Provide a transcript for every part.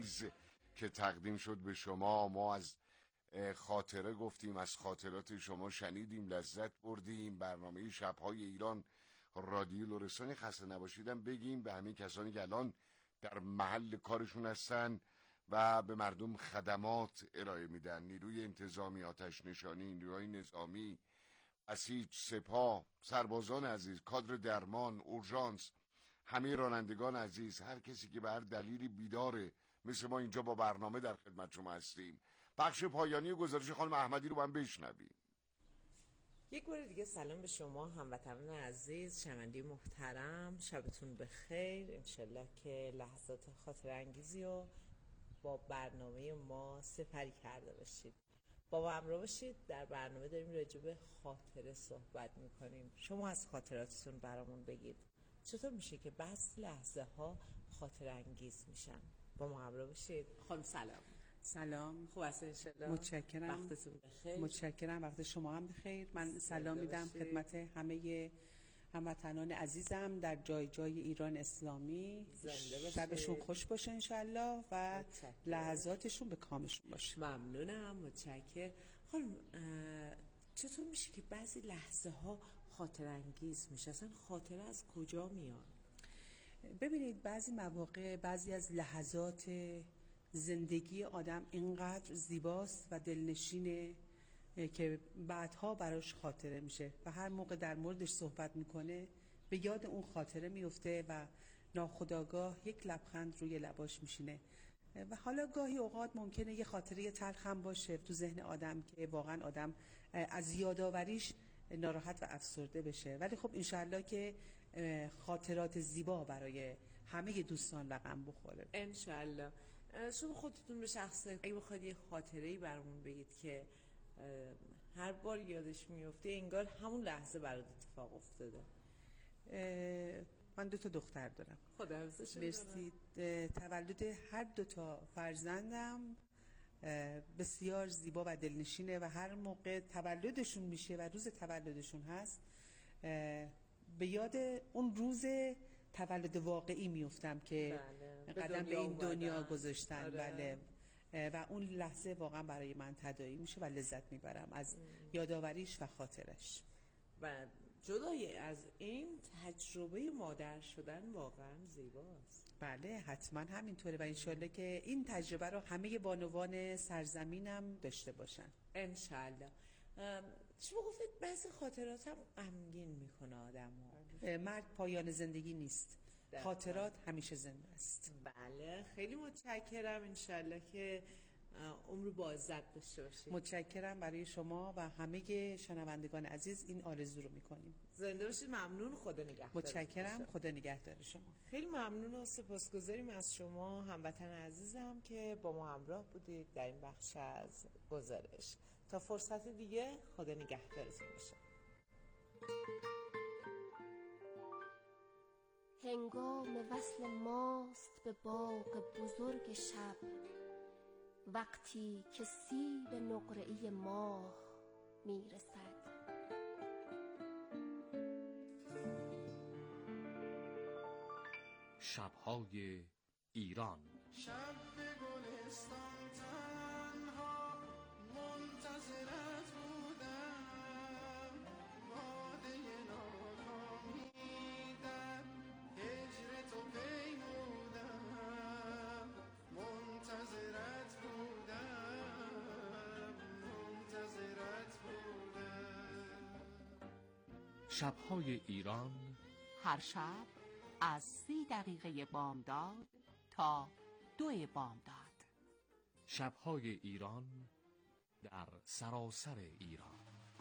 که تقدیم شد به شما. ما از خاطره گفتیم، از خاطرات شما شنیدیم، لذت بردیم. برنامه شب‌های ایران رادیو لرستان. خسته نباشیدم بگیم به همین کسانی که الان در محل کارشون هستن و به مردم خدمات ارائه میدن. نیروی انتظامی، آتش نشانی، نیروی نظامی، بسیج، سپاه، سربازان عزیز، کادر درمان، اورژانس، همه رانندگان عزیز، هر کسی که به هر دلیلی بیداره مثل ما اینجا با برنامه در خدمت شما هستیم. بخش پایانی و گزارش خانم احمدی رو من بشنویم. یک بار دیگه سلام به شما هموطنان عزیز، شنوندگان محترم، شبتون بخیر. انشالله که لحظات خاطر انگیزی رو با برنامه ما سپری کرده باشید. با ما همراه باشید. در برنامه داریم راجع به خاطره صحبت میکنیم. شما از خاطراتتون برامون بگید. چطور میشه که بعضی لحظه ها خاطر انگیز میشن؟ با ما همراه باشید. خانم سلام. خوب هستین انشالله؟ متشکرم. وقتتون بخیر. متشکرم. وقت شما هم بخیر. من سلام میدم خدمت همه هموطنان عزیزم در جای جای ایران اسلامی. شبشون خوش باشه انشالله و لحظاتشون به کامشون باشه. ممنونم. متشکرم. خانم چطور میشه که بعضی لحظه ها خاطر انگیز میشه؟ اصلا خاطره از کجا میاد؟ ببینید بعضی مواقع، بعضی از لحظات زندگی آدم اینقدر زیباست و دلنشینه که بعدها براش خاطره میشه و هر موقع در موردش صحبت میکنه به یاد اون خاطره میفته و ناخودآگاه یک لبخند روی لباش میشینه. و حالا گاهی اوقات ممکنه یه خاطره تلخ هم باشه تو ذهن آدم که واقعا آدم از یادآوریش ناراحت و افسرده بشه، ولی خب انشالله که خاطرات زیبا برای همه دوستان رقم بخوره انشالله. شما خودتون به شخصه اگه بخواید یه خاطره‌ای برامون بگید که هر بار یادش میفته انگار همون لحظه برات اتفاق افتاده. من 2 دختر دارم. خدا حفظشون مرسی. تولد هر 2 فرزندم بسیار زیبا و دلنشینه و هر موقع تولدشون میشه و روز تولدشون هست به یاد اون روز تولد واقعی میفتم که قدم به این دنیا گذاشتن. بله. و اون لحظه واقعا برای من تداعی میشه و لذت میبرم از یادآوریش و خاطرش. و جدای از این تجربه مادر شدن واقعا زیباست. بله حتما همینطوره و انشالله که این تجربه رو همه بانوان سرزمینم داشته باشن انشالله. شما گفتید بعضی خاطرات هم غمگین میکنه آدم ها. مرگ پایان زندگی نیست، خاطرات همیشه زنده است. بله خیلی متشکرم. انشالله که عمر بازد داشته باشید. متشکرم برای شما و همه شنوندگان عزیز این آرزو رو میکنیم. زنده باشید. ممنون. خدا نگهدار. متشکرم. خدا نگهدار شما. خیلی ممنون و سپاسگزاریم از شما هموطن عزیزم که با ما همراه بودید در این بخش از گزارش. تا فرصت دیگه خدا نگهدارتون باشه. هنگام وصل ماست به باغ بزرگ شب، وقتی که سیب نقره‌ای ماه میرسد. شب‌های ایران. شب به گلستان تنها منتظرت بودم، باده ناکامی در هجر تو پیمودم، منتظرت بودم، منتظرت بودم. شب‌های ایران هر شب از 30 دقیقه بامداد تا 2 بامداد. شب‌های ایران در سراسر ایران.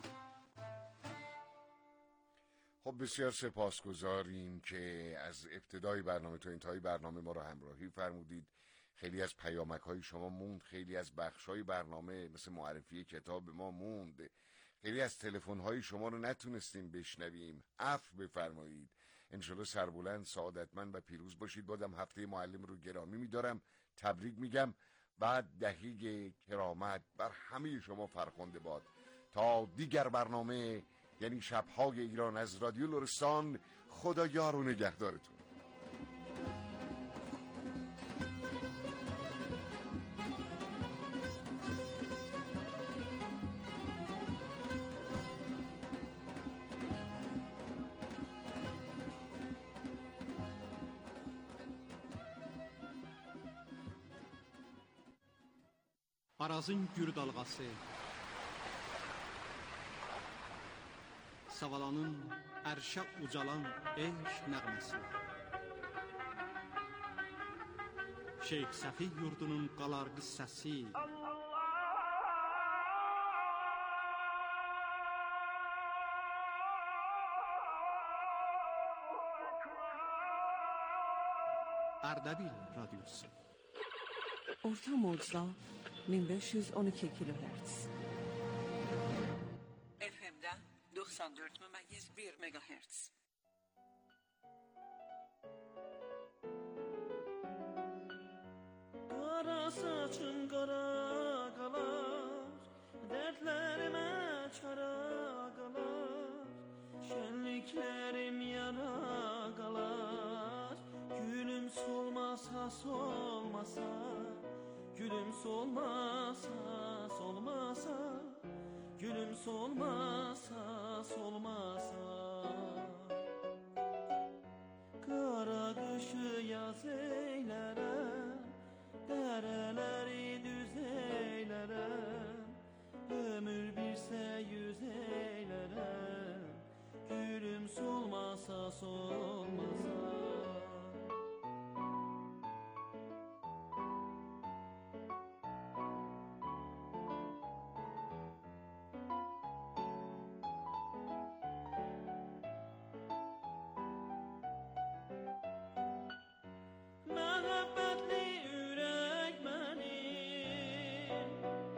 خب بسیار سپاسگزاریم که از ابتدای برنامه تا انتهای برنامه ما رو همراهی فرمودید. خیلی از پیامک‌های شما موند، خیلی از بخش‌های برنامه مثل معرفی کتاب ما موند، خیلی از تلفن‌های شما رو نتونستیم بشنویم. عفو بفرمایید. انشالله سربلند، سعادتمند و پیروز باشید. بازم هفته معلم رو گرامی می‌دارم، تبریک میگم و دهه کرامت بر همه شما فرخنده باد. تا دیگر برنامه یعنی شب‌های ایران از رادیو لرستان، خدا یار و نگهدارتون. Arazın gür dalğası, Savalanın ərşə ucalan eşq nəğməsi, Şeyx Səfi yurdunun qalarlı səsi, Ərdəbil radyosu. Orta mocda 1512 kilohertz. FM'de 94,1 megahertz. Qara saçın qara qalar, dərdlərimə çara qalar, şənliklərim yara qalar, gülüm solmasa solmasa, gülüm solmasa solmasa, gülüm solmasa solmasa. Qara qışı yaz eylərəm, dərələri düz eylərəm, ömür birsə yüz eylərəm, gülüm solmasa solmasa. Məhəbbətli ürək mənim,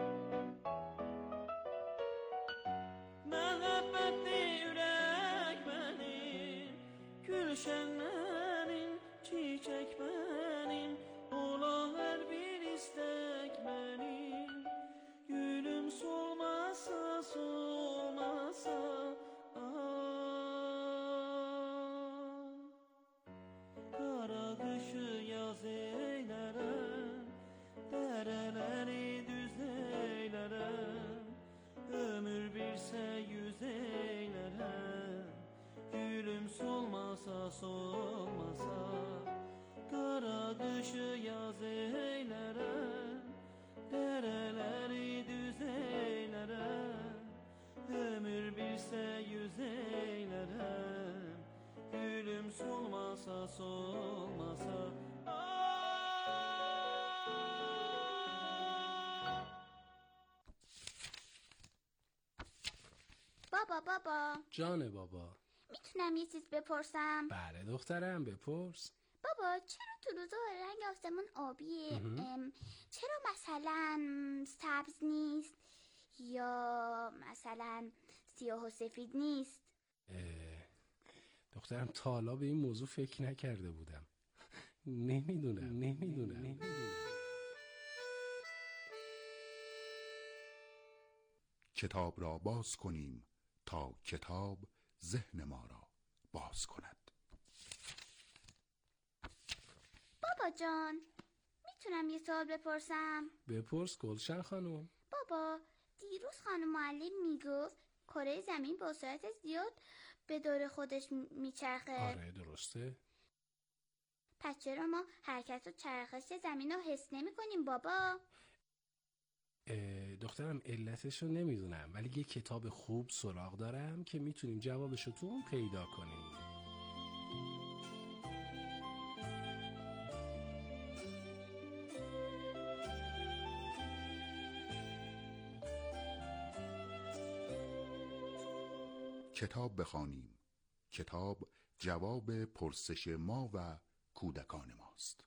məhəbbətli ürək mənim, gülşən mənim, çiçək mənim, ola hər bir istək mənim, gülüm solmasa solmasa. Qara qışı yaz eylərəm, dərələri düz eylərəm, ömür birsə yüz eylərəm, gülüm solmasa solmasa. Qara qışı yaz eylərəm, dərələri düz eylərəm, ömür birsə yüz eylərəm, gülüm solmasa solmasa. بابا جان بابا، میتونم یه چیز بپرسم؟ بله دخترم بپرس. بابا چرا تو روزا رنگ آسمون آبیه؟ چرا مثلا سبز نیست یا مثلا سیاه و سفید نیست؟ دخترم تا حالا به این موضوع فکر نکرده بودم. نمیدونم. کتاب را باز کنیم تا کتاب ذهن ما را باز کند. بابا جان میتونم یه سوال بپرسم؟ بپرس گلشن خانم. بابا دیروز خانم معلم میگفت کره زمین با سرعت زیاد به دور خودش میچرخه. آره درسته. پس چرا ما حرکت و چرخش زمین رو حس نمی کنیم بابا؟ دخترم علتش رو نمیدونم، ولی یه کتاب خوب سراغ دارم که میتونیم جوابش رو تو اون پیدا کنیم. کتاب بخوانیم. کتاب جواب پرسش ما و کودکان ماست.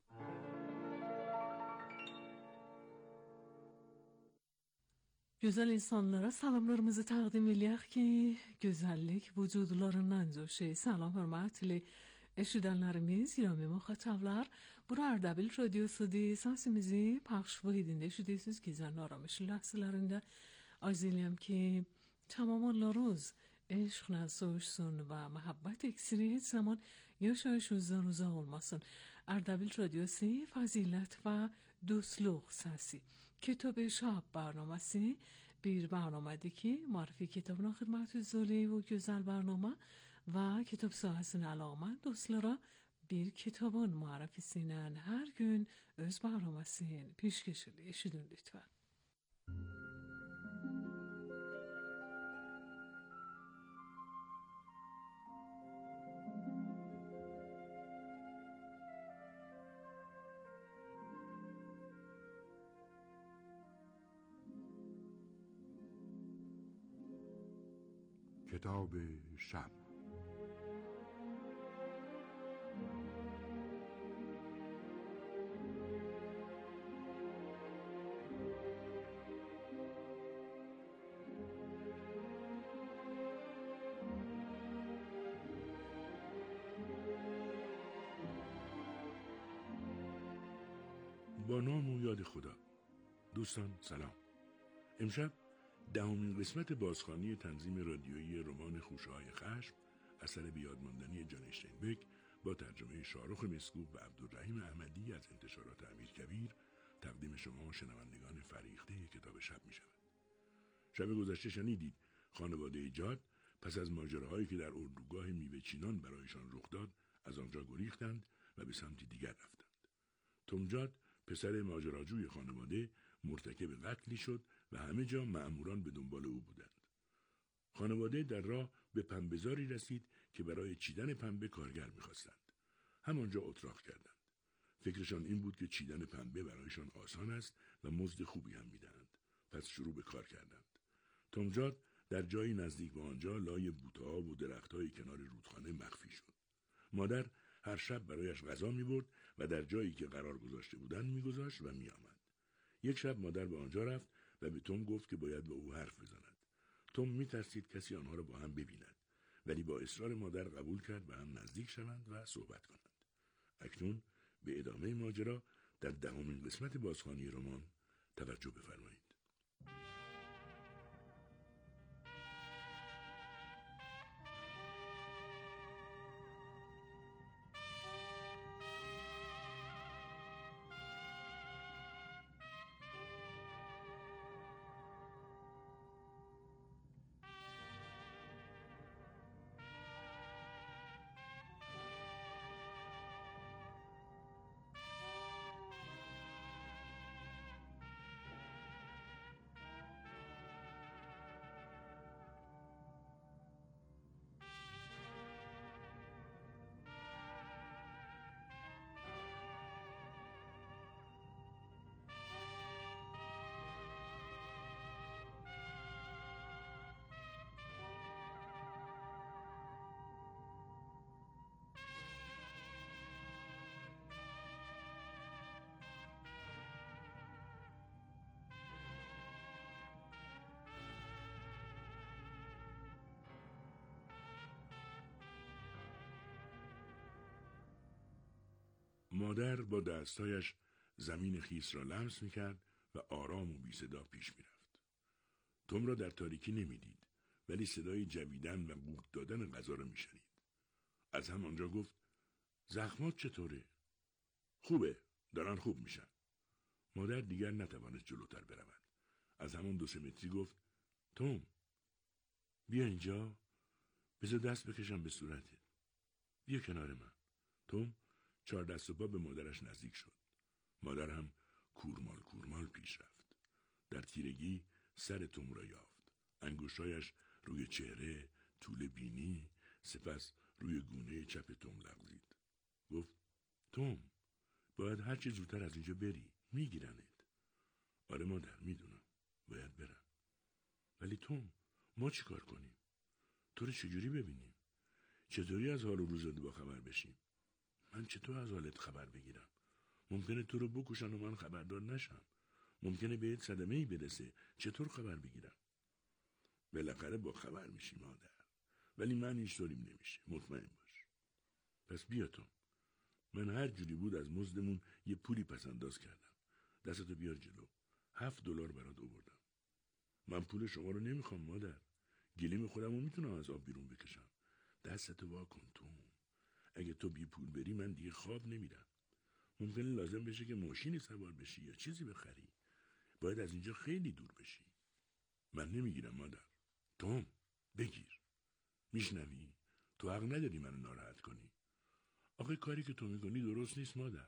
Güzel insanlara salamlarımızı təqdim eləyək ki, gözəllik vücudlarından coşur. Salam hörmətli eşidənlərimiz, girəmi müxatablar. Bura Ərdəbil radyosudur. Səsimizi pəxş vahidində eşidirsiniz ki, zən aramış ləhsələrində arz eləyəm ki, tamamlarınız eşqlə soğuşsun və məhəbbət iksiri heç zaman yaşayışınızdan uzaq olmasın. Ərdəbil radyosu fazilət və dostluq səsi. کتاب شب برنامه‌سی bir برنامه‌دی که معرفی کتابنا xidmətinizdə و gözəl برنامه و kitap sahəsinin əlamət dostlara bir kitabın müərrifisiyle her gün öz برنامه‌sini peşkeş eşidin lütfen. کتاب شب. با نام و یاد خدا. دوستان سلام. امشب 10مین قسمت بازخوانی تنظیم رادیویی رمان خوشه‌های خشم اثر بیادماندنی جان اشتینبک با ترجمه شاهرخ مسکوب و عبدالرحیم احمدی از انتشارات امیرکبیر تقدیم شما شنوندگان فریخته کتاب شب می شود. شب گذشته شنیدید خانواده جاد پس از ماجراهایی که در اردوگاه میوه چینان برایشان رخ داد از آنجا گریختند و به سمتی دیگر رفتند. توم جاد پسر ماجراجوی خانواده مرتکب قتلی شد و همه جا مأموران به دنبال او بودند. خانواده در راه به پنبه‌زاری رسید که برای چیدن پنبه کارگر می‌خواستند. همانجا اتراق کردند. فکرشان این بود که چیدن پنبه برایشان آسان است و مزد خوبی هم می‌دهند. پس شروع به کار کردند. توم جاد در جایی نزدیک به آنجا لای بوته‌ها و درخت‌های کنار رودخانه مخفی شد. مادر هر شب برایش غذا می‌برد و در جایی که قرار گذاشته بودند می‌گذاشت و می‌آمد. یک شب مادر به آنجا رفت و به توم گفت که باید با او حرف بزند. توم می‌ترسید کسی آنها را با هم ببیند، ولی با اصرار مادر قبول کرد و هم نزدیک شوند و صحبت کنند. اکنون به ادامه ماجرا در 10مین قسمت بازخوانی رمان توجه بفرمایید. مادر با دستایش زمین خیس را لمس می‌کرد و آرام و بی صدا پیش می‌رفت. توم را در تاریکی نمی‌دید، ولی صدای جویدن و قورت دادن غذا را می‌شنید. از همانجا گفت: زخمات چطوره؟ خوبه، دارن خوب میشن. مادر دیگر نتوانست جلوتر برود. از همان 2-3 متری گفت: توم، بیا اینجا، بذار دست بکشم به صورتت. بیا کنار من. توم 4 دست و پا به مادرش نزدیک شد. مادر هم کورمال پیش رفت. در تیرگی سر توم را یافت. انگشتایش روی چهره، طول بینی، سپس روی گونه چپ توم لغزید. گفت: توم، باید هر چه زودتر از اینجا بری. میگیرنت. آره مادر، میدونم. باید برم. ولی توم، ما چی کار کنیم؟ تو رو چجوری ببینیم؟ چطوری از حال و روزت با خبر بشیم؟ من چطور از حالت خبر بگیرم؟ ممکنه تو رو بکشن و من خبردار نشم. ممکنه بهت صدمه‌ای برسه. چطور خبر بگیرم؟ بالاخره با خبر میشی مادر. ولی من هیچ طوریم نمیشه. مطمئن باش. پس بیا توم. من هر جوری بود از مزدمون یه پولی پس انداز کردم. دستتو بیار جلو. $7 برات آوردم. من پول شما رو نمیخوام مادر. گلیم خودمو میتونم از آب بیرون بکشم. دستتو وا کن توم. اگه تو بی پول بری من دیگه خواب نمیرم. ممکنه لازم بشه که ماشینی سوار بشی یا چیزی بخری. باید از اینجا خیلی دور بشی. من نمیگیرم مادر. توم، بگیر. میشنوی؟ تو حق نداری منو ناراحت کنی. آخه کاری که تو میکنی درست نیست مادر.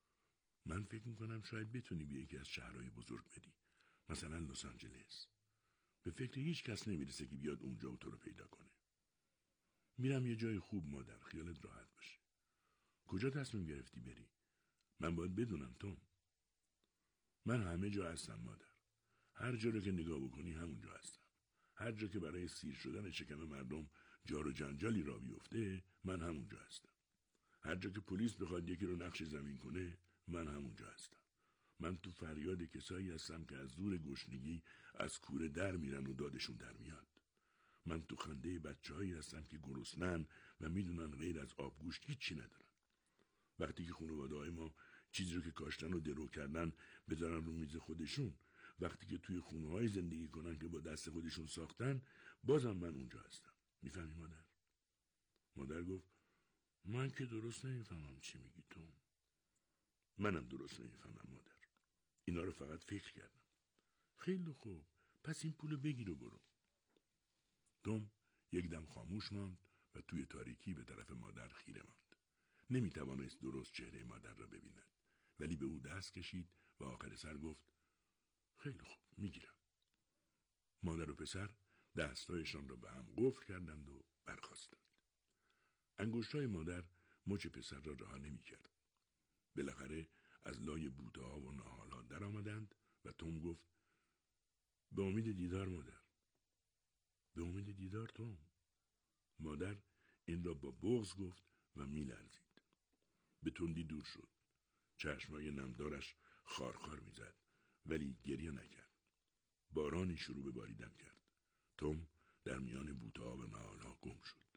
من فکر میکنم شاید بتونی به یکی از شهرهای بزرگ بری. مثلا لس آنجلس. به فکر هیچ کس نمیرسه که بیاد اونجا و تو رو پیدا کنه. میرم یه جای خوب مادر، خیالت راحت باشه. کجا تصمیم گرفتی بری؟ من باید بدونم توم. من همه جا هستم مادر. هر جا رو که نگاه بکنی همونجا هستم. هر جا که برای سیر شدن شکم مردم جار و جنجالی را بیفته، من همونجا هستم. هر جا که پلیس بخواد یکی رو نقش زمین کنه، من همونجا هستم. من تو فریاد کسایی هستم که از زور گشنگی از کوره در میرن و دادشون در میاد. من تو خنده بچه‌هایی هستم که گرسنن و میدونن غیر از آبگوشت هیچی ندارن. وقتی که خانواده‌های ما چیزی رو که کاشتن و درو کردن بذارن رو میز خودشون، وقتی که توی خونه‌های زندگی کنن که با دست خودشون ساختن، بازم من اونجا هستم. میفهمی مادر؟ مادر گفت من که درست نمیفهمم چی میگی توم. منم درست نمیفهمم مادر. اینا رو فقط فکر کردم. خیلی خوب، پس این پولو بگیر و برو. توم یک دم خاموش ماند و توی تاریکی به طرف مادر خیره ماند. نمیتوانست درست چهره مادر را ببیند، ولی به او دست کشید و آخر سر گفت خیلی خوب، میگیرم. مادر و پسر دستایشان را به هم قفل کردند و برخاستند. انگشتای مادر مچ پسر را رها نمی‌کرد. بالاخره از لای بوته‌ها و نهال‌ها در آمدند و توم گفت به امید دیدار مادر. به امید دیدار توم. مادر این را با بغض گفت و می‌لرزید. به تندی دور شد. چشمای نمدارش خارخار می‌زد ولی گریه نکرد. بارانی شروع به باریدن کرد. توم در میان بوته‌ها و نهال‌ها گم شد.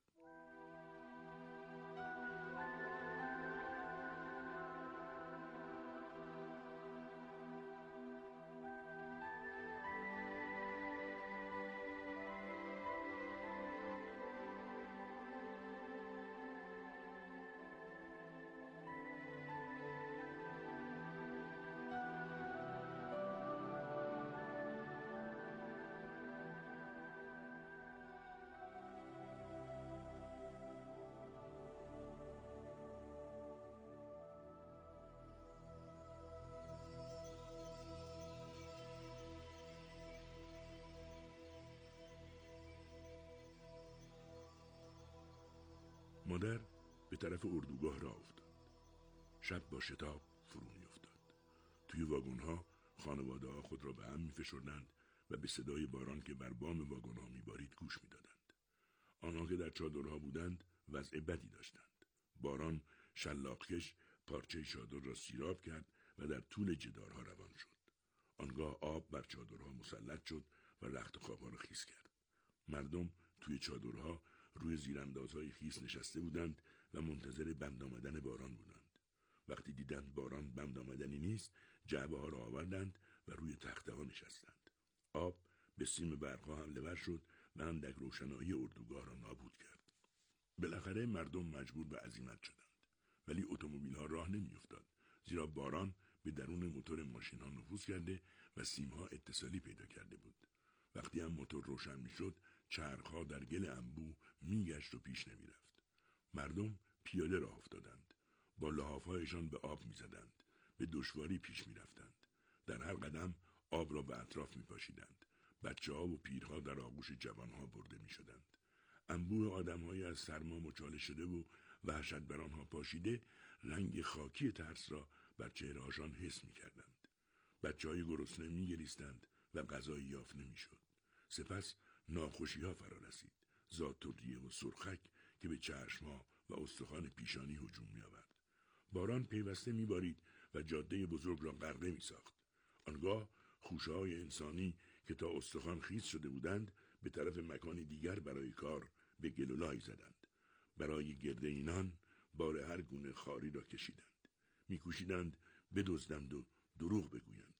مادر به طرف اردوگاه راه افتاد. شب با شتاب فرو می افتاد. توی واگن‌ها خانواده‌ها خود را به هم می‌فشردند و به صدای باران که بر بام واگن‌ها می‌بارید گوش می‌دادند. آنها که در چادرها بودند وضع بدی داشتند. باران شلاقکش پارچه چادر را سیراب کرد و در طول جدارها روان شد. آنگاه آب بر چادرها مسلط شد و رخت خواب‌ها را خیس کرد. مردم توی چادرها روی زیراندازهای خیس نشسته بودند و منتظر بند آمدن باران بودند. وقتی دیدند باران بند آمدنی نیست، جعبه ها را آوردند و روی تخته ها نشستند. آب به سیم برقها حمله ور شد و اندک روشنایی اردوگاه را نابود کرد. بالاخره مردم مجبور به عزیمت شدند، ولی اتومبیل ها راه نمیافتاد، زیرا باران به درون موتور ماشین ها نفوذ کرده و سیم ها اتصالی پیدا کرده بود. وقتی هم موتور روشن میشد، چرخها در گل انبوه میگشت و پیش نمیرفت. مردم پیاده راه افتادند. با لحافهایشان به آب میزدند. به دشواری پیش میرفتند. در هر قدم آب را به اطراف میپاشیدند. بچه‌ها و پیرها در آغوش جوانها برده میشدند. انبوه آدم‌های از سرما مچاله شده و وحشت بر آنها پاشیده رنگ خاکی ترس را بر چهره‌هاشان حس میکردند. بچه‌های گرسنه میگریستند و غذایی یافت نمیشد. سپس ناخوشی‌ها فرا رسید. ذات‌الریه و سرخک که به چشم‌ها و استخوان پیشانی هجوم می‌آورد. باران پیوسته می‌بارید و جاده بزرگ را غرقه می‌ساخت. آنگاه خوشه‌های انسانی که تا استخوان خیس شده بودند به طرف مکانی دیگر برای کار به گل و لای زدند. برای گرد اینان بار هر گونه خاری را کشیدند. می‌کوشیدند بدزدند و دروغ بگویند.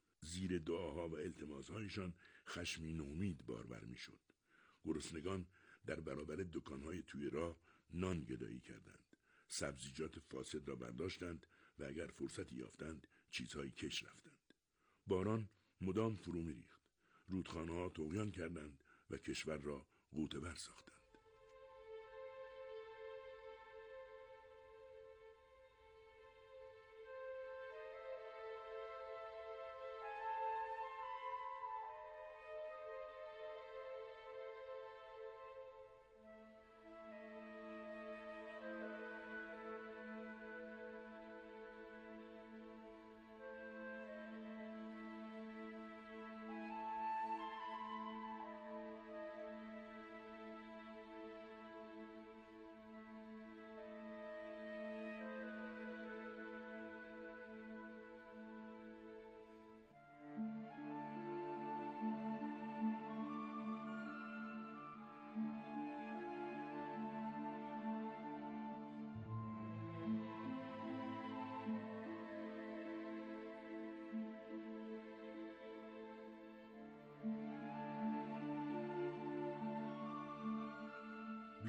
زیر دعاها و التماس‌هایشان خشمی امید بارور می‌شد. گرسنگان در برابر دکان‌های توی راه نان گدایی کردند. سبزیجات فاسد را برداشتند و اگر فرصتی یافتند چیزهای کش رفتند. باران مدام فرو می‌ریخت. رودخانه‌ها طغیان کردند و کشور را غوطه‌ور ساختند.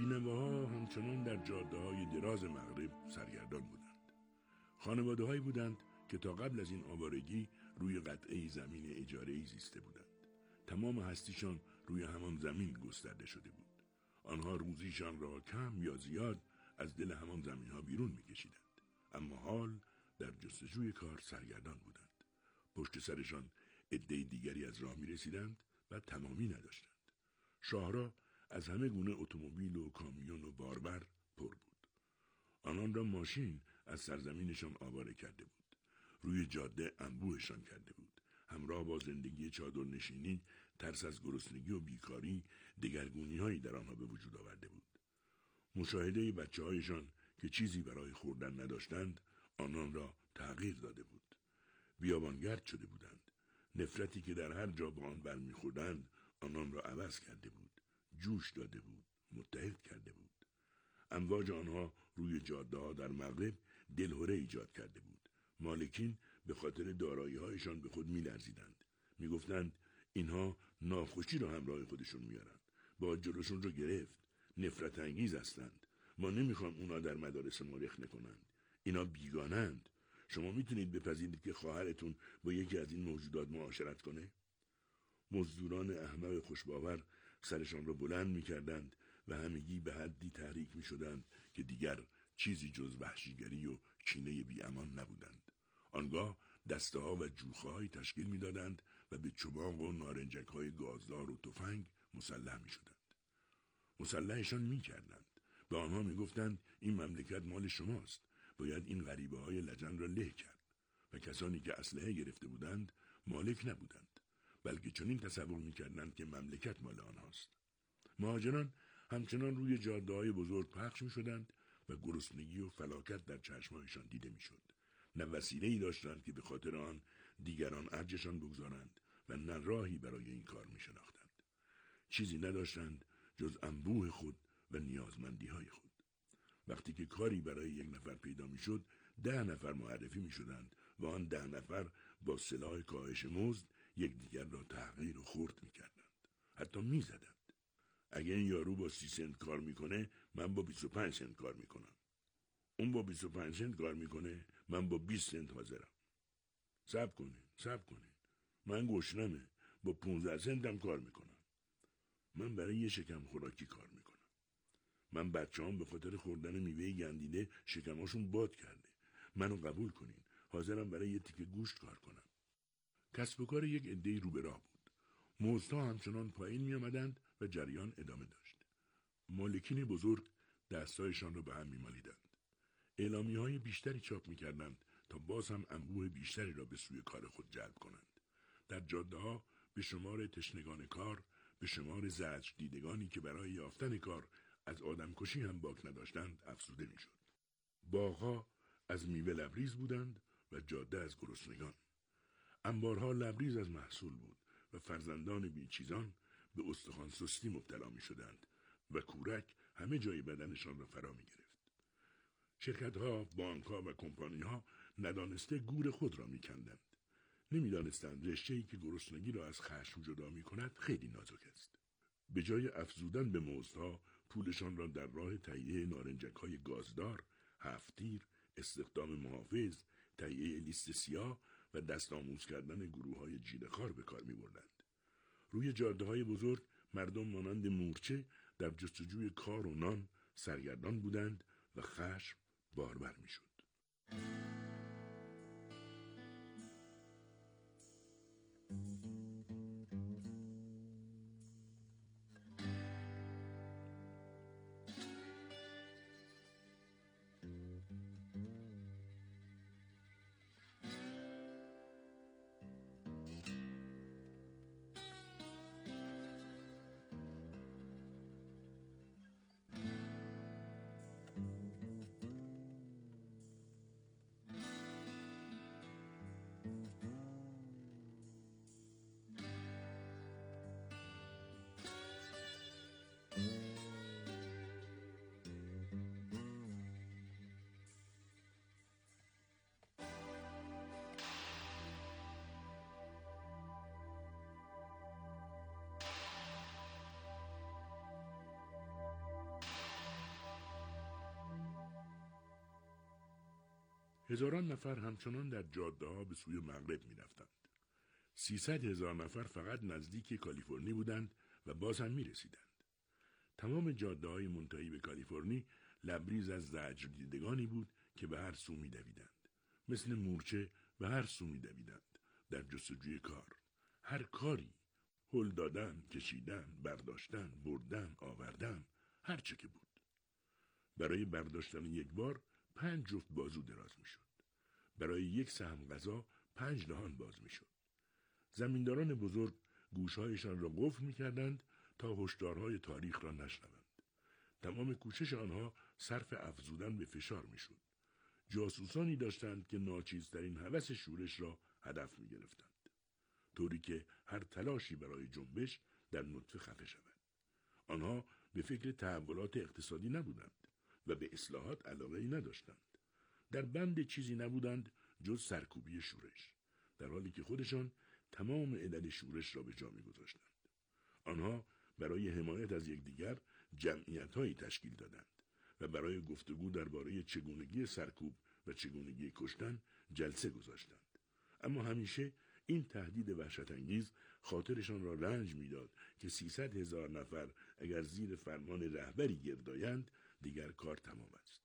بینواها همچنان در جاده‌های دراز مغرب سرگردان بودند. خانواده‌هایی بودند که تا قبل از این آوارگی روی قطعه زمین اجاره‌ای زیسته بودند. تمام هستیشان روی همان زمین گسترده شده بود. آنها روزیشان را کم یا زیاد از دل همان زمین‌ها بیرون می‌کشیدند. اما حال در جستجوی کار سرگردان بودند. پشت سرشان عده دیگری از راه می‌رسیدند و تمامی نداشتند. شاهراه از همه گونه اتومبیل و کامیون و باربر پر بود. آنان را ماشین از سرزمینشان آواره کرده بود. روی جاده انبوهشان کرده بود. همراه با زندگی چادرنشینی، ترس از گرسنگی و بیکاری، دگرگونی‌هایی در آنها به وجود آورده بود. مشاهده بچه‌هایشان که چیزی برای خوردن نداشتند، آنان را تغییر داده بود. بیابانگرد شده بودند. نفرتی که در هر جا با آن برمیخوردند، آنان را عوض کرده بود. جوش داده بود، متحد کرده بود. امواج آنها روی جاده‌ها در مغرب دلهره ایجاد کرده بود. مالکین به خاطر دارایی‌هایشان به خود می‌لرزیدند. می‌گفتند اینها ناخوشی را همراه خودشون میارن. با جلوشون رو گرفت. نفرت انگیز هستند. ما نمی‌خوام اونا در مدارس ما رخنه کنند. اینا بیگانند. شما میتونید بپذیرید که خواهرتون با یکی از این موجودات معاشرت کنه؟ مزدوران احمق خوشباور سرشان را بلند می‌کردند و همگی به حدی تحریک می‌شدند که دیگر چیزی جز وحشیگری و کینه بی‌امان نبودند. آنگاه دسته‌ها و جوخه‌هایی تشکیل می‌دادند و به چماق و نارنجک‌های گازدار و تفنگ مسلح می‌شدند. مسلحشان می‌کردند. به آنها می‌گفتند این مملکت مال شماست. باید این غریبه‌های لجن را له کرد. و کسانی که اسلحه گرفته بودند مالک نبودند، بلکه چنین تصور می‌کردند که مملکت مال آنهاست. مهاجران همچنان روی جاده‌های بزرگ پخش می‌شدند و گرسنگی و فلاکت در چشم‌هایشان دیده می‌شد. نه وسیله‌ای داشتند که به خاطر آن دیگران ارجشان بگذارند و نه راهی برای این کار می‌شناختند. چیزی نداشتند جز انبوه خود و نیازمندی‌های خود. وقتی که کاری برای یک نفر پیدا می‌شد، 10 نفر معرفی می‌شدند و آن 10 نفر با سلاح کاهش مزد یکدیگر را تحقیر و خرد می‌کردند. حتی می‌زدند. اگه این یارو با 30 سنت کار می‌کنه، من با 25 سنت کار می‌کنم. اون با 25 سنت کار می‌کنه، من با 20 سنت حاضرم. صبر کنین. من گشنمه، با 15 سنتم کار می‌کنم. من برای یه شکم خوراکی کار می‌کنم. من بچه‌هام به خاطر خوردن میوه گندیده شکماشون باد کرده. منو قبول کنین. حاضرم برای یه تیکه گوشت کار کنم. کسب و کار یک عده‌ای رو به راه بود. مزدها همچنان پایین می آمدند و جریان ادامه داشت. مالکین بزرگ دستایشان را به هم می مالیدند. اعلامیه‌های بیشتری چاپ می کردند تا باز هم انبوه بیشتری را به سوی کار خود جلب کنند. در جاده‌ها به شمار تشنگان کار، به شمار زجر دیدگانی که برای یافتن کار از آدمکشی هم باک نداشتند افزوده می شد. باغ‌ها از میوه لبریز بودند و جاده از گرسنگان. انبارها لبریز از محصول بود و فرزندان بیچیزان به استخوان سستی مبتلا می شدند و کورک همه جای بدنشان را فرا می گرفت. شرکت‌ها، بانک‌ها و کمپانی‌ها ندانسته گور خود را می کندند. نمی دانستند رشته‌ای که گرسنگی را از خشم جدا می کند خیلی نازک است. به جای افزودن به مزدها، پولشان را در راه تهیه نارنجک‌های گازدار، هفت‌تیر، استخدام محافظ، تهیه لیست سیاه و دست آموز کردن گروه‌های جیره‌خوار به کار می‌بردند. روی جاده‌های بزرگ مردم مانند مورچه در جستجوی کار و نان سرگردان بودند و خشم بارور می‌شد. هزاران نفر همچنان در جاده‌ها به سوی مغرب می‌رفتند. 300,000 نفر فقط نزدیک کالیفرنی بودند و باز هم می‌رسیدند. تمام جاده‌های منتهی به کالیفرنی لبریز از زجر دیدگانی بود که به هر سو می‌دویدند. مثل مورچه به هر سو می‌دویدند در جستجوی کار. هر کاری، هل دادن، کشیدن، برداشتن، بردن، آوردن، هر چه که بود. برای برداشتن یک بار 5 جفت بازو دراز می‌شد. برای یک سهم غذا 5 دهان باز می‌شد. زمینداران بزرگ گوش‌هایشان را قفل می‌کردند تا هشدارهای تاریخ را نشنوند. تمام کوشش آنها صرف افزودن به فشار می‌شد. جاسوسانی داشتند که ناچیزترین هوس شورش را هدف می‌گرفتند، طوری که هر تلاشی برای جنبش در نطفه خفه شود. آنها به فکر تحولات اقتصادی نبودند و به اصلاحات علاقه‌ای نداشتند. در بند چیزی نبودند جز سرکوبی شورش، در حالی که خودشان تمام علل شورش را به جا می‌گذاشتند. آنها برای حمایت از یکدیگر جمعیت‌هایی تشکیل دادند و برای گفتگو درباره چگونگی سرکوب و چگونگی کشتن جلسه گذاشتند. اما همیشه این تهدید وحشت‌انگیز خاطرشان را رنج می‌داد که 300,000 نفر اگر زیر فرمان رهبری گردآیند دیگر کار تمام است.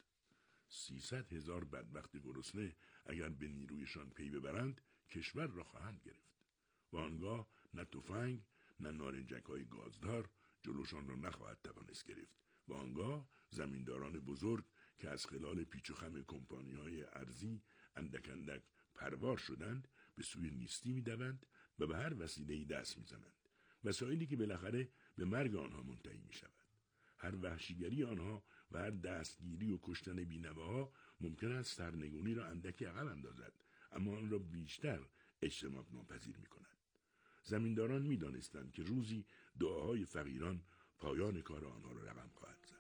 300,000 بدبخت گرسنه اگر به نیرویشان پی ببرند کشور را خواهند گرفت و آنگاه نه تفنگ نه نارنجک‌های گازدار جلوشان را نخواهد توانست گرفت و آنگاه زمینداران بزرگ که از خلال پیچ و خم کمپانی‌های ارزی اندک اندک پروار شدند به سوی نیستی می‌دوند و به هر وسیله‌ای دست می‌زنند، وسایلی که بالاخره به مرگ آنها منتهی می‌شود. هر وحشیگری آنها و هر دستگیری و کشتن بی‌نواها ممکن است سرنگونی را اندکی عقب اندازد، اما آن را بیشتر اجتناب ناپذیر می‌کند. زمینداران می‌دانستند که روزی دعاهای فقیران پایان کار آنها را رقم خواهد زد.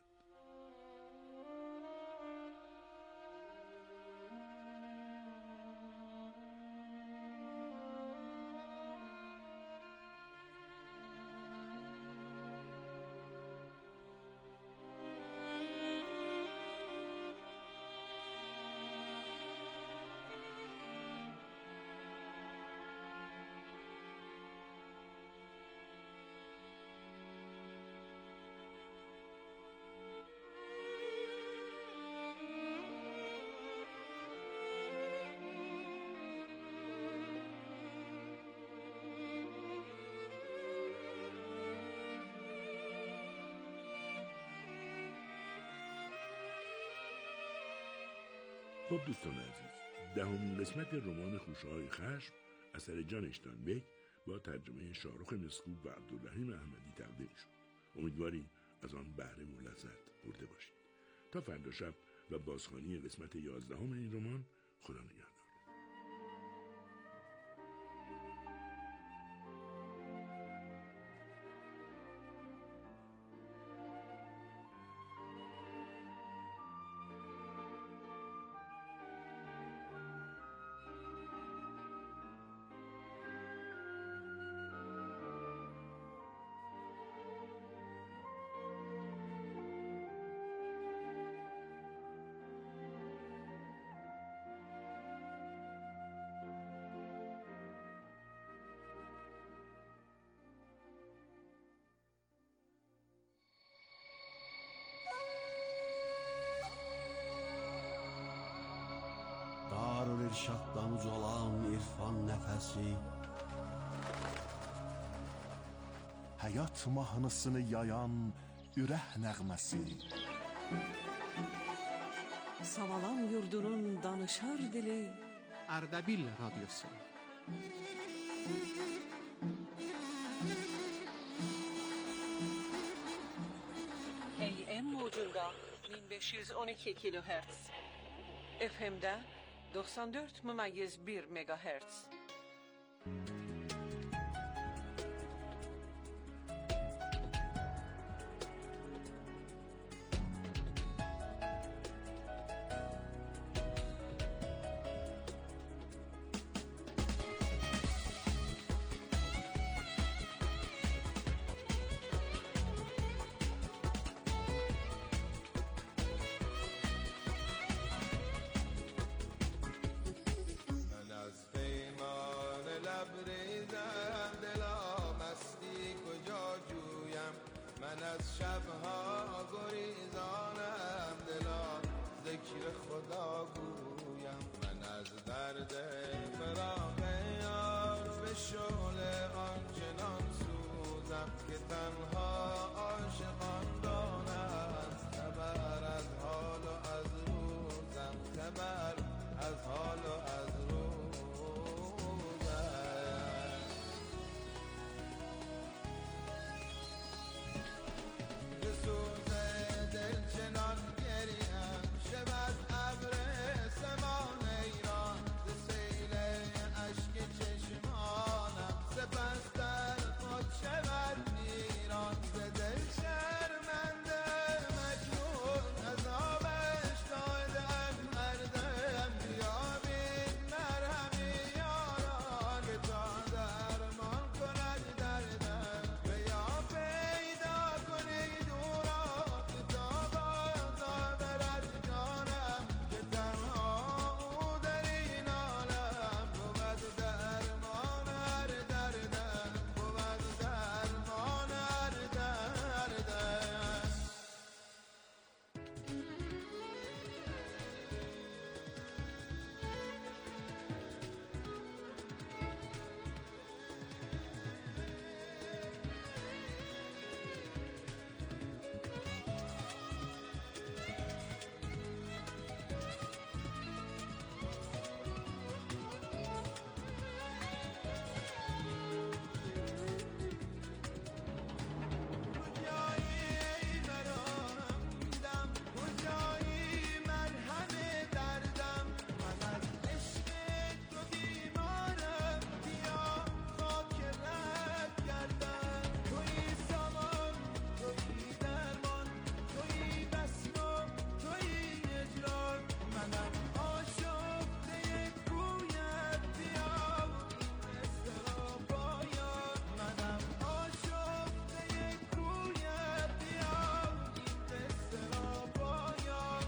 خب دوستان عزیز، 10مین قسمت رمان خوشه‌های خشم اثر جان اشتاینبک با ترجمه شاهرخ مسکوب و عبدالرحیم احمدی تقدیم شد. امیدواریم از آن بهره و لذت برده باشید. تا فردا شب و بازخوانی قسمت 11 این رمان، خدا نگهدار. Darül-İrşaddan ucalan irfan nəfəsi, həyat mahnısını yayan ürək nəğməsi, Savalan yurdunun danışar dili, Ardabil Radyosu. AM موجunda 1512 kilohertz, FM'de 94,1 megahertz. من از شبها گریزانم دلا ذکر خدا گویم من از درد فراق یار به شعله آنچنان سوزم که تنها عاشقان دانند خبر از حال و از روزم خبر از حال و از روزم به سوز دل چنان گریم شود ابر سمان ایران ز سیل اشک چشمانم سپس در خود شود نیران ز دل شرمنده مجنون از آبش دادم مردم بیابید مرهمی یاران که تا درمان کند دردم به یا پیدا کنید او را که تا باز برد جانم که تنها او در این عالم بود درمان هر دردم بود درمان هر دردم کجایی مرارم دیدم کجایی مرهم دردم من از عشق تو بیمارم بیا خاک رد گردم تویی سامان تویی درمان تویی بسم و تویی اجرار منم آشفته کویت بیا این استرا پایان منم آشفته کویت بیا این استرا پایان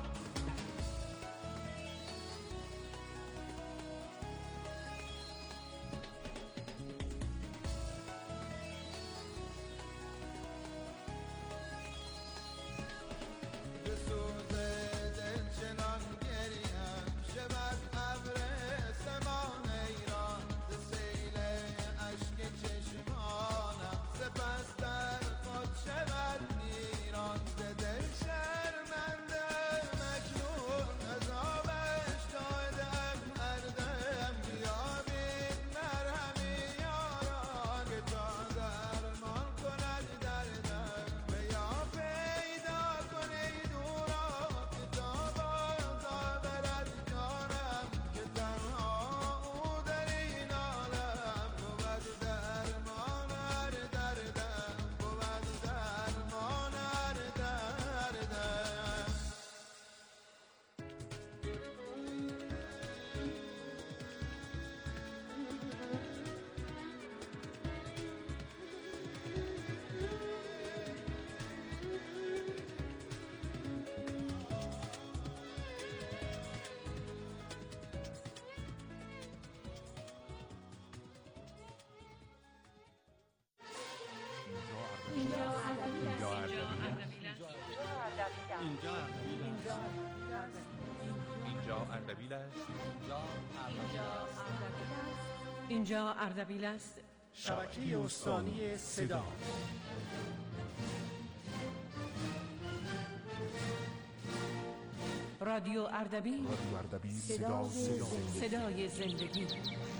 به سوز دل چنان گریم شود ابر سمان ایران ز سیل اشک چشمانم سپس در خود شود نیران ز دل شرمنده مجنون از آبش دادم مردم بیابید مرهمی یاران که تا درمان کند دردم به یا پیدا کنید او را که تا باز برد جانم که تنها او در این عالم بود درمان هر دردم بود درمان هر دردم اینجا اردبیل است. اینجا اردبیل است. شبکه استانی صدا رادیو اردبیل صدای زندگی.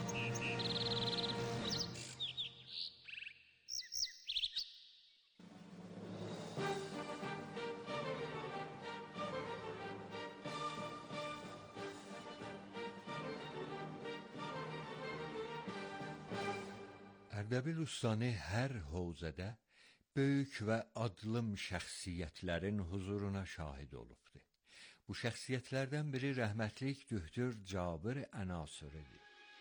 Ərdəbil Ustani hər hovzədə böyük və adlım şəxsiyyətlərin huzuruna şahid olubdur. Bu şəxsiyyətlərdən biri rəhmətlik Dühtür Cabir Ənasiridir.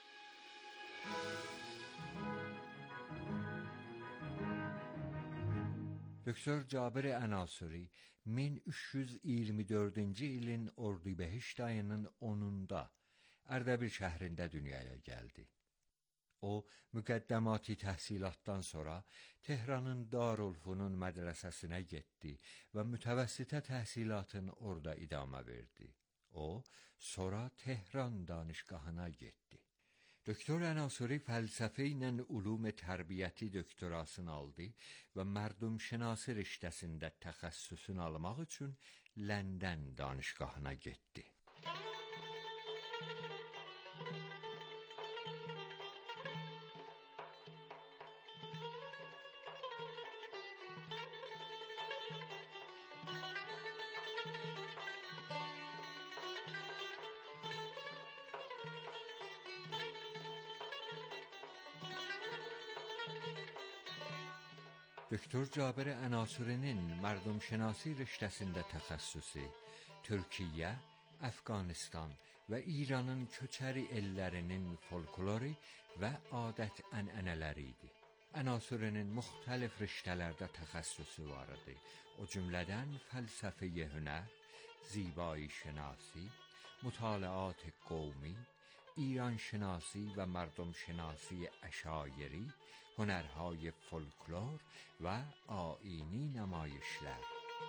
Doktor Cabir Ənasiri 1324-cü ilin Ordubehişt ayının 10-unda Ərdəbil şəhrində dünyaya gəldi. O, müqəddəmati təhsilatdan sonra Tehranın Darülfünun mədrəsəsinə getdi və mütəvəssitə təhsilatını orada idamə verdi. O, sonra Tehran danışqahına getdi. Doktor Ənasuri fəlsəfə ilə ulum tərbiyyəti doktorasını aldı və mərdumşünası riştəsində təxəssüsünü almaq üçün London danışqahına getdi. Doktor Cabir Ənasuri'nin mərdumşünasi riştəsində təxəssüsü Türkiyə, Əfqanistan və İranın köçəri ellərinin folkloru və adət-ənənələri idi. Ənasuri'nin müxtəlif riştələrdə təxəssüsü var idi. O cümlədən fəlsəfə-i hünər, zibai şinasi, mutalaat qovmi, ایران شناسی و مردم شناسی اشایری، هنرهای فولکلور و آیینی نمایشگر.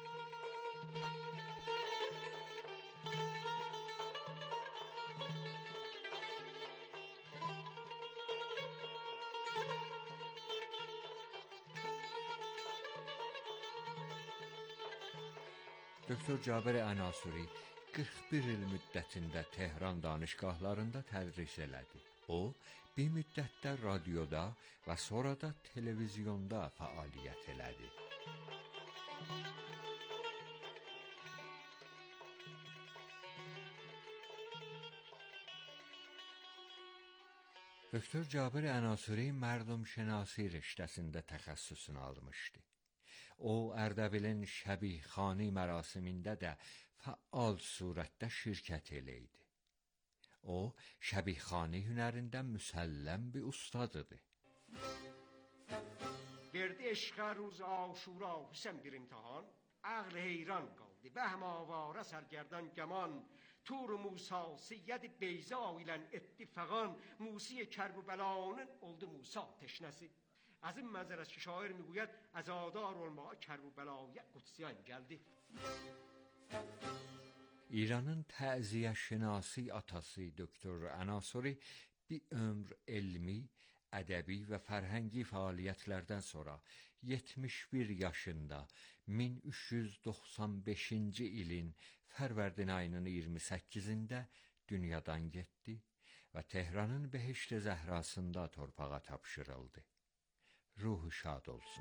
Doktor Cabir Ənasuri 41 il müddətində Tehran danışqahlarında tədris elədi. O, bir müddətdə radioda və sonra da televizyonda fəaliyyət elədi. Doktor Cabir Ənasuri mərdumşünasi riştəsində təxəssüsünü almışdı. O, Ərdəbilin Şəbihxani mərasimində də fəal surətdə şirkət eləydi. O, Şəbihxani hünərində müsəlləm bir ustadıdır. Verdi eşqə روز عاشورا حسن bir imtihan, عقل heyran qaldı, bəhm avara sərgərdan gəman, Tur Musa Seyyid Beyza ilə etdi fəğan, Musi Kərbəlanın oldu Musa teşnəsi. از این منظر است که شاعر میگوید عزادار الماء کربلای قدسیان geldi. İranın təziyyəşünasi atası Doktor Ənasuri bir ömr elmi, ədəbi və fərhəngi fəaliyyətlərdən sonra 71 yaşında 1395-ci ilin Fərvərdin ayının 28-də dünyadan getdi və Tehranın Behişt-i Zəhrasında torpağa tapşırıldı. Ruhu şad olsun.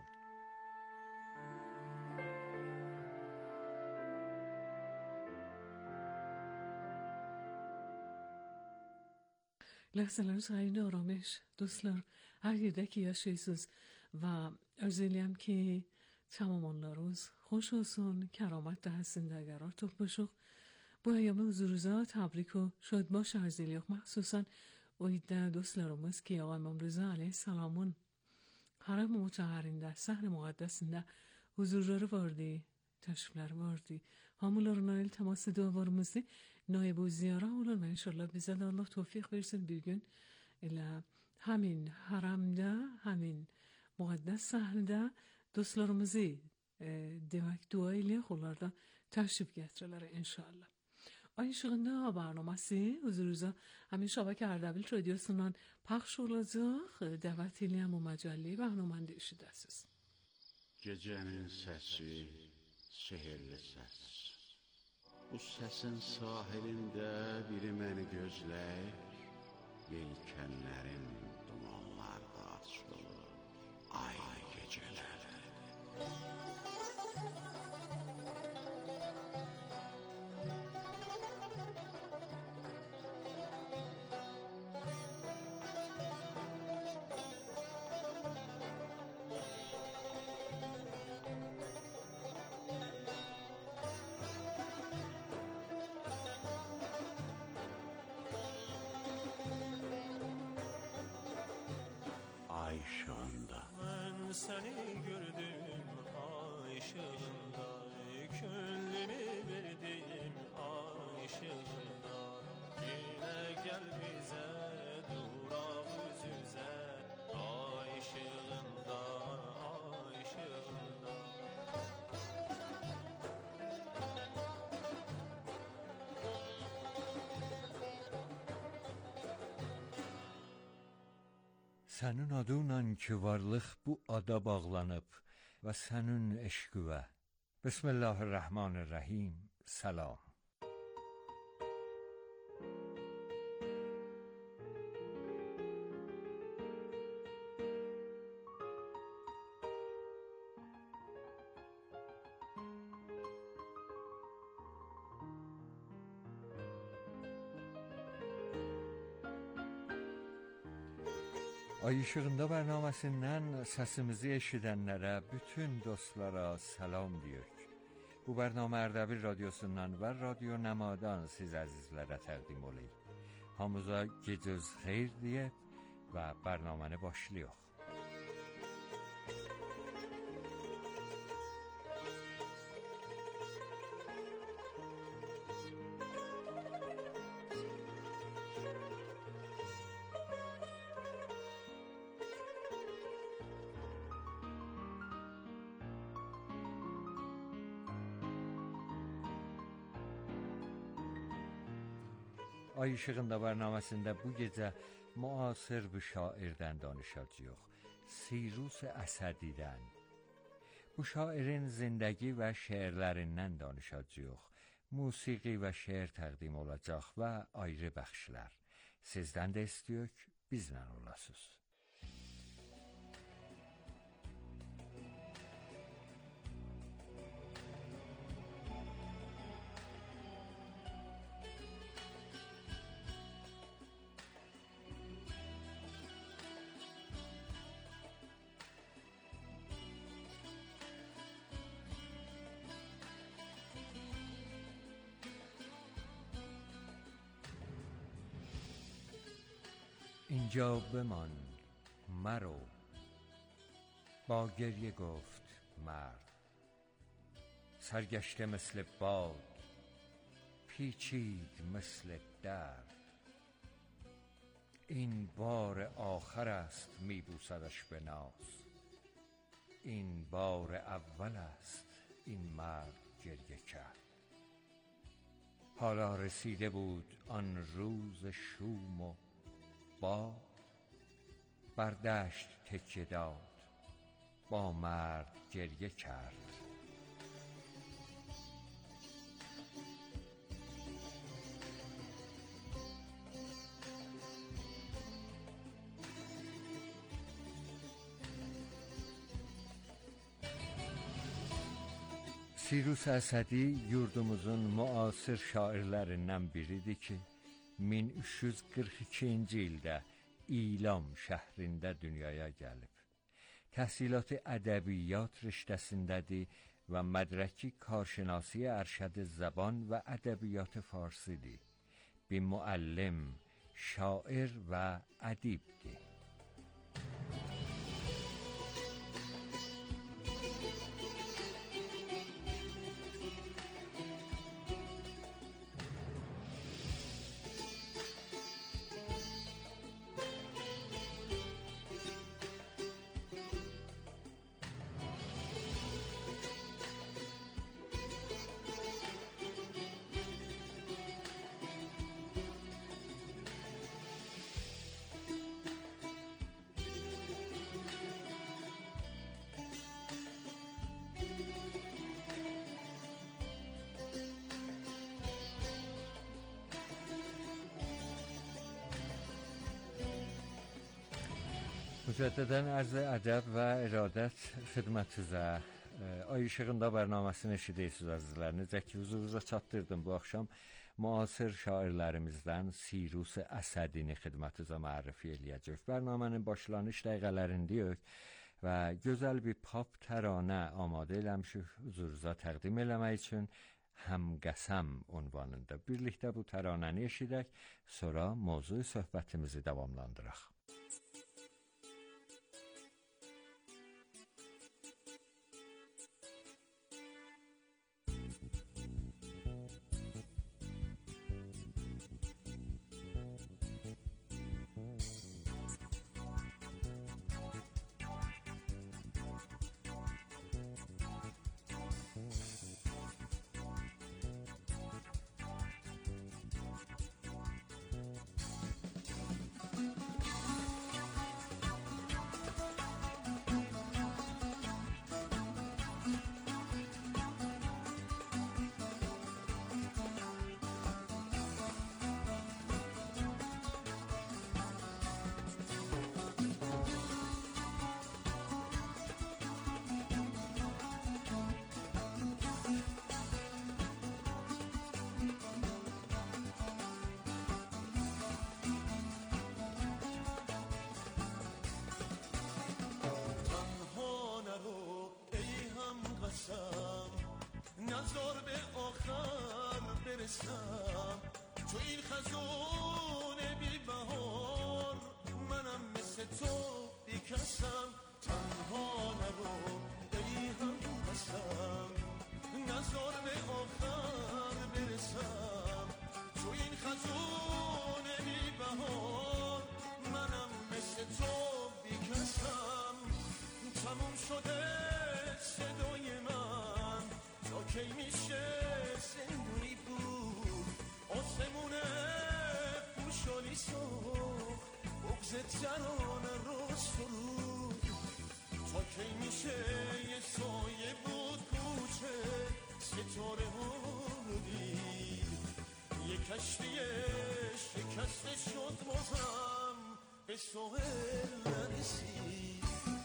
لحظه سعید آرامش دوستlar her yerdeki yaşıyorsunuz ve özellikle ki tamamlarınız خوش olsun keramet دهستین دگراتون بشوق bu ایام حضور تبریک و شاد باش ارزیلیق مخصوصا اویده دوستlarımız ki آقای امام رضا علیه السلامون حرم متحرinde şehri muqaddesinde huzurları vardı teşrifleri vardı hamılarına iltimas dualarımızı نایب و زیاره اولان و انشالله بزد الله توفیق برسن bir ile همین حرمده همین مقدس sahilde dostlarımızı demek duayla onlarda teşrif getirirler inşallah. Ay ışığında برنامه‌سی huzurunuza همین شبکه اردبیل رادیوسundan پخش olacaq. Dəvət eləyəm o məcəlli برنامəni eşidəsiniz. Gecənin səsi, sehirli səs. Bu səsin sahilində biri məni gözləyir, yelkənlərin dumanlarda açılır, ay gecələrdir. Ay ışığında. Mən səni gördüm ay ışığında, könlümü verdim ay ışığında. Yine gel bize duraq üz üzə, Sənin adınla ki varlıq bu ada bağlanıb və sənin eşqüvə. Bismillahirrahmanirrahim. Salam. Ay İşığında bərnaməsindən səsimizi eşidənlərə, bütün dostlara salam deyirik. Bu bərnamə Ərdəbil radiosundan və Radio Nəmadan siz əzizlərə təqdim oluyuz. Hamıza gecəz xeyir deyib və bərnaməni başlayıq. Ay İşığında bərnaməsində bu gecə müasir bir şairdən danışacağıq. Sirus Əsədidən. Bu şairin zindəgi və şeirlərindən danışacağıq. Musiqi və şeir təqdim olacaq və ayrı bəxşlər. Sizdən də istəyək, bizlə olasınız. اینجا بمان مرو، با گریه گفت مرد. سرگشته مثل باد، پیچید مثل درد. این بار آخر است میبوسدش به ناز، این بار اول است این مرد گریه کرد. حالا رسیده بود آن روز شوم و باد، بر دشت تکیه داد، با مرد گریه کرد. Sirus Əsədi yurdumuzun müasir şairlərindən biridir ki, 1342-ci ildə İlam şəhrində dünyaya gəlib. Təhsilatı ədəbiyyat riştəsindədir və mədrəki karşinasi ərşəd zəban və ədəbiyyat farsidir. Bir müəllim, şair və ədibdir. Mücəddidən ərz ədəb və iradət xidmətinizə. Ay İşığında bərnaməsini eşidirsiniz əzizlər. Necə ki huzurunuza çatdırdım bu axşam müasir şairlərimizdən Sirus Əsədini xidmətinizə mərifə eləyəcək. Bərnamənin başlanış dəqiqələrindəyik və gözəl bir pop təranə amadə eləmişik huzurunuza təqdim eləmək üçün. Həmqəsəm ünvanında. Birlikdə bu təranəni eşidək, sonra mövzu söhbətimizi davamlandıraq. قسم تنها نرو ای هم قسم نزار به آخر برسم تو این خزون بی بهار منم مثل تو بی کسم تموم شده صدای من تا کی میشه زندونی بود آسمونه پوشالی سخ بغز ترانه رو سرود تا کی میشه یه سایه بود کوچه ستاره رو دید یه کشتی شکسته شد بازم به ساحل نرسید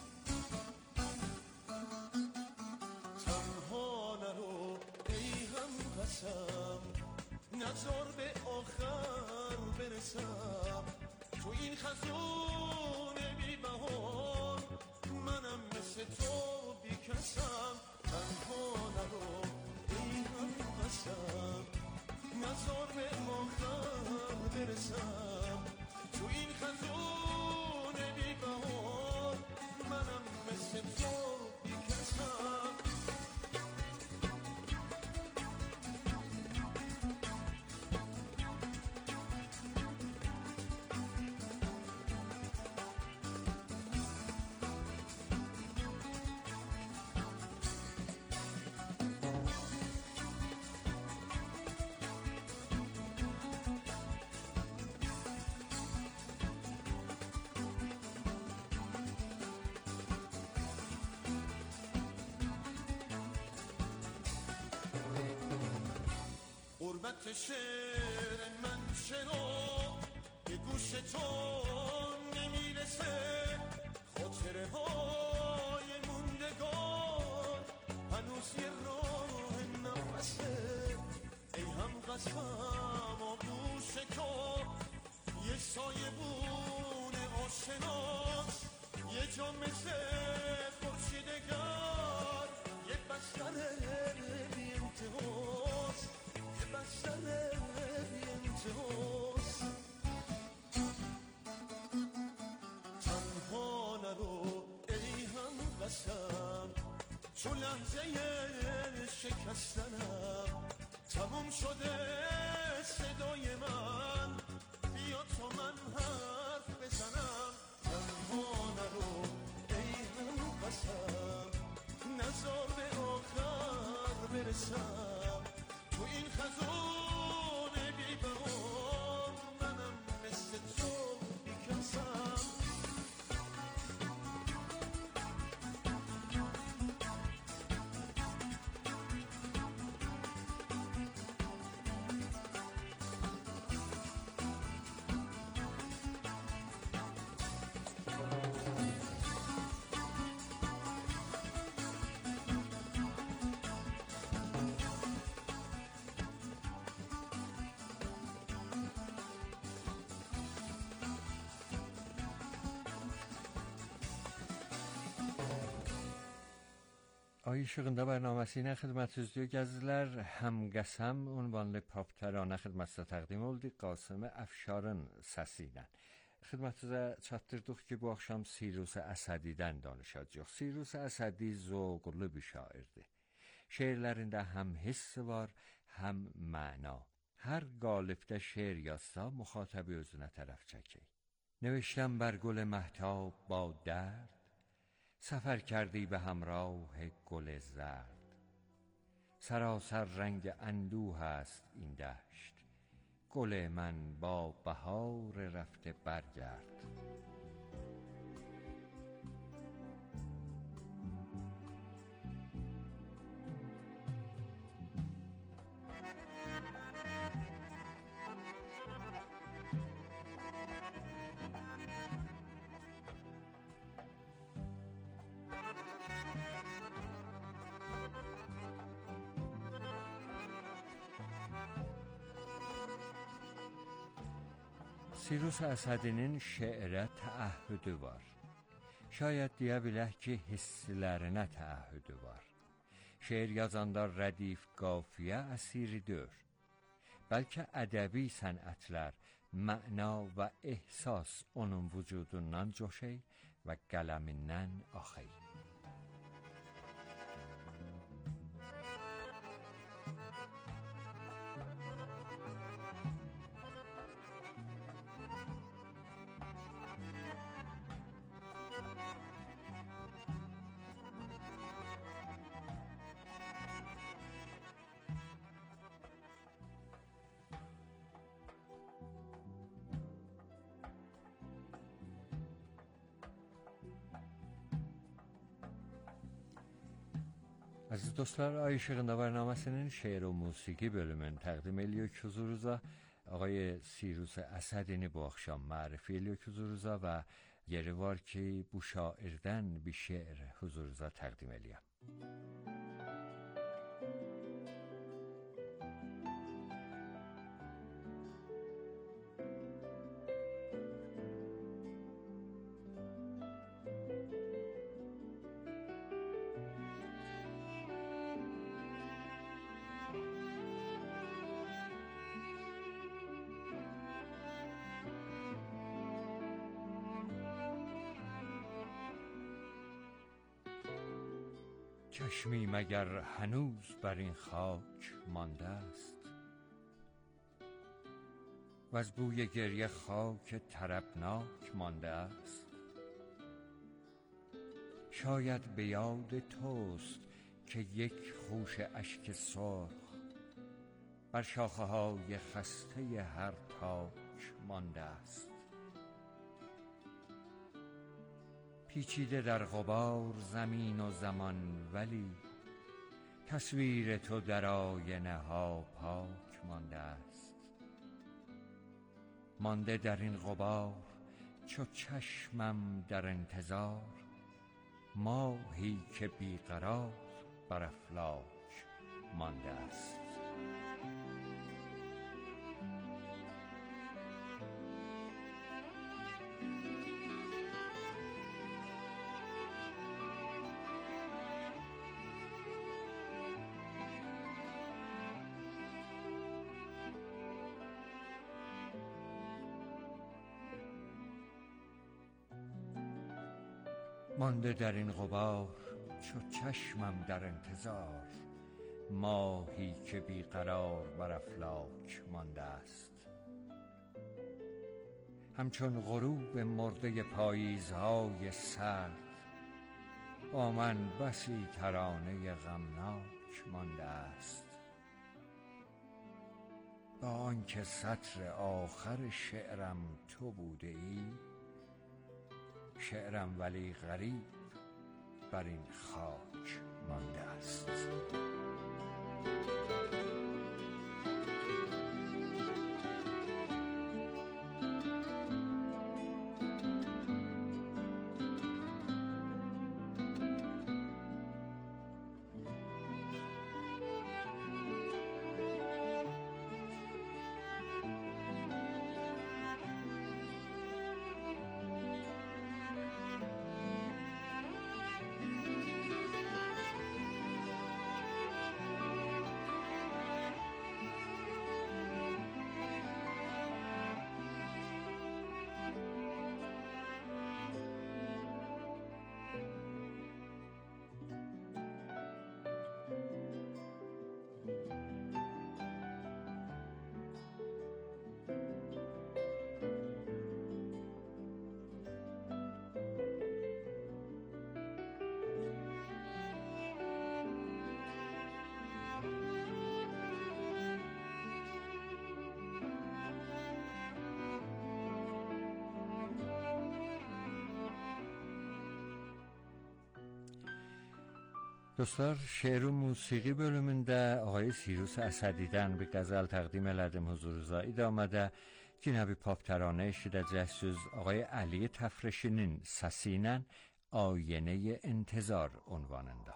تنها نرو ای هم قسم نزار به آخر برسم تو این خزون بی بهار منم مثل تو بی کسم تنها نرو ای هم قسم نزار به آخر برسم تو این خزون بی بهار منم مثل تو بی کسم قربت شعر من چرا به گوش تو نمیرسه خاطره های موندگار هنوز یه راه نفسه ای هم قسم آغوش تو یه سایه بون آشناس یه جا مثل خورشیدگر یه بستر بی انتهاست بستر بی انتهاست تنها نرو ای هم قسم چون لحظه شکستنم تموم شده صدای من بیا تا من حرف بزنم تنها نرو ای هم قسم نزار به آخر برسم تو این خزون بی بهار منم مثل تو بی کسم Ayışığında bərnaməsi ilə xidmətinizdə gəzilər. Həm qəsəm ünvanlı pop təranə xidmətinizə təqdim oldu Qasım Əfşarın səsi ilə. Xidmətinizə çatdırdıq ki, bu axşam Sirus Əsədidən danışacağıq. Sirus Əsədi zövqlu bir şairdir. Şeirlərində həm hiss var, həm məna. Hər qalibdə şeir yazsa müxatəbi özünə tərəf çəkir. نوشتم بر گل مهتاب با درد سفر کردی به همراه گل زرد سراسر رنگ اندوه است این دشت گل من با بهار رفته برگرد Sirus Əsədinin şeirə təəhhüdü var. Şayət deyə bilək ki, hisslərinə təəhhüdü var. Şeir yazanda rədif qafiyə əsiri deyil. Bəlkə ədəbi sənətlər, məna və ehsas onun vücudundan coşey و قلمنن آخی. Aziz dostlar, Ay Işığında برنامه‌sinin şeir و موسیقی bölümünü təqdim ediyor huzurunuza. آقای سیروس اسدینی bu akşam معرفی ediyor huzurunuza و yeri var ki bu şairdən bir şeir huzurunuza təqdim edeyim. چشمی مگر هنوز بر این خاک مانده است و از بوی گریه خاک طربناک مانده است. شاید به یاد توست که یک خوش اشک سرخ بر شاخه های خسته هر تاک مانده است. پیچیده در غبار زمین و زمان، ولی تصویر تو در آینه ها پاک مانده است. مانده در این غبار چو چشمم در انتظار، ماهی که بیقرار بر افلاک مانده است. مانده در این غبار چو چشمم در انتظار، ماهی که بیقرار بر افلاک مانده است. همچون غروب مرده پاییزهای سرد، با من بسی ترانه غمناک مانده است. با آنکه سطر آخر شعرم تو بوده ای، شعرم ولی غریب بر این خاک مانده است. Dostlar, şeir و موسیقی bölümündə Ağay Sirus Əsədidən bir qəzəl təqdim elədim huzurunuza. İdamada yine bir pop təranə eşidəcəksiniz. Ağay Ali Təfrişinin səsi ilə Ayənə İntizar ünvanında.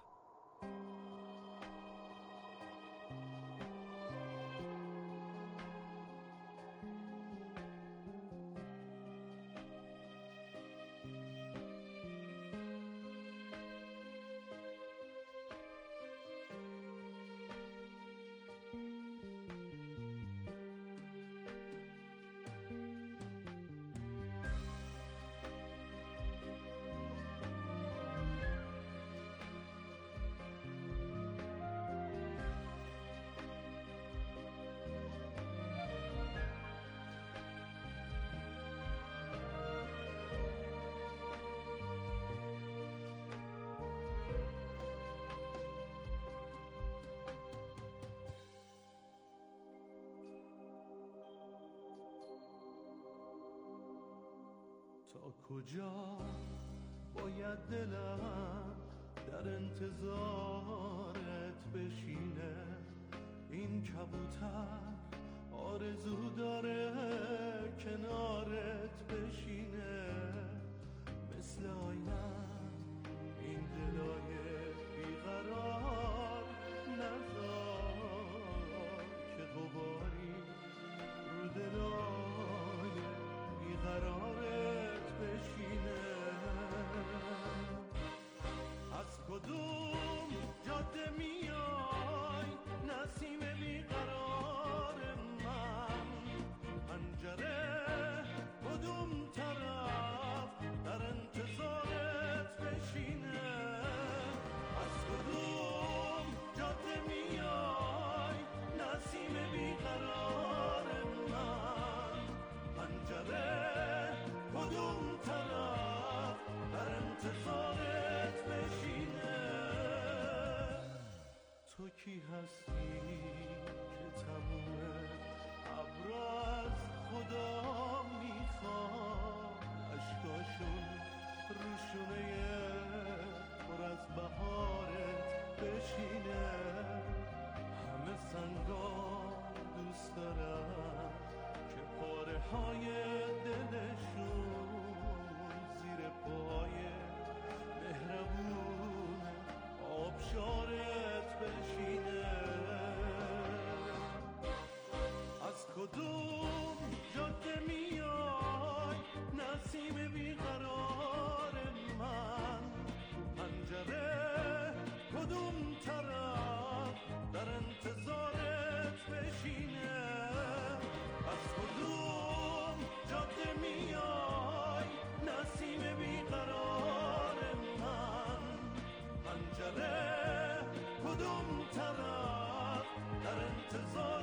کجا باید دلم در انتظارت بشینه؟ این کبوتر آرزو داره کنارت بشینه. مثل آینم این دلای بیقرار نذار که غباری رو دلای بیقرارت بشینه. از کدوم جاده میای نسیم بیقرار من؟ پنجره کدوم طرف در انتظارت بشینه؟ از کدوم جاده میای نسیم بیقرار من؟ پنجره کدوم طرف در انتظارت بشینه؟ تو کی هستی که تموم ابرا از خدا میخواد اشکاشون روشونه پر از بهارت بشینه؟ همه سنگا دوست دارن که پاره های دلشون زیر پای مهربون آبشارت بشینه. از کدوم جاده میای نسیم بیقرار من؟ پنجره کدوم طرف در انتظارت بشینه؟ از کدوم جاده میای نسیم بیقرار من؟ پنجره کدوم طرف در انتظار